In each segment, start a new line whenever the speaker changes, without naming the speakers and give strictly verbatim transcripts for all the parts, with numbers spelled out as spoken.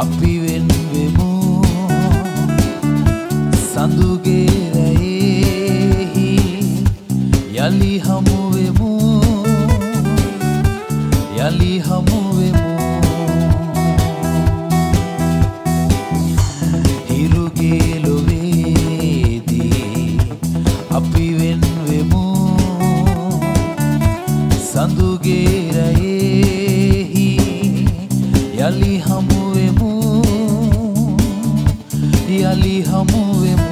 අපි වෙන් වෙමු සඳුගේ රැයෙහි යලි හමු වෙමු යලි හමු වෙමු හිරුගේ ලොවේදී අපි වෙන් වෙමු සඳුගේ රැයෙහි යලි හමු වෙමු යලි හමු වෙමු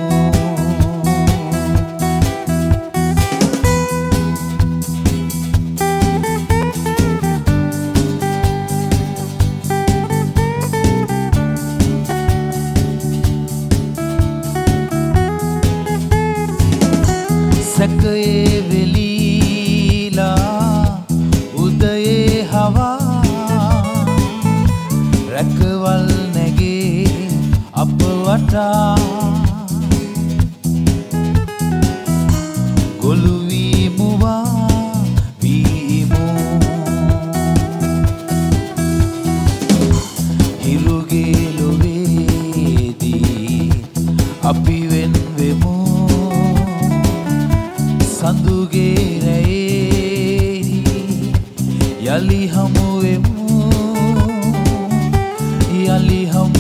සැකයේ වෙලීලා උදයේ හවා රැකවල් නැගේ අප වටා ගොළු වීමුවා වීමු හිරුගේ ලොවේදී අපි වෙන් වෙමු සඳුගේ රැයෙහි යලි හමු වෙමු යලි හමු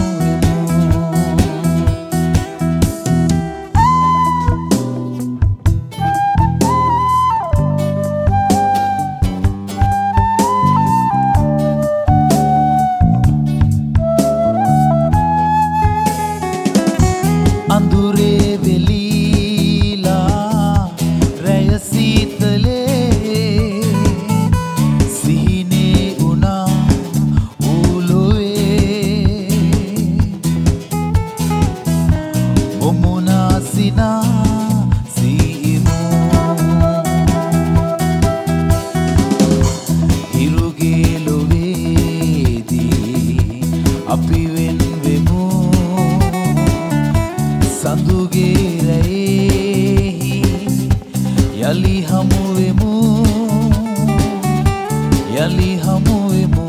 අඳුරේ වෙලීලා රැය සීතලේ සිහිනේ උනා ඌලොවේ ඔමුනා සිනා සීමු හිරුගේ ලොවේදී අපි වෙන් වෙමු සඳුගේ රැයෙහි යලි හමු වෙමු යලි හමු වෙමු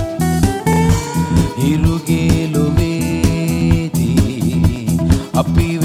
හිරුගේ ලොවේදී අපි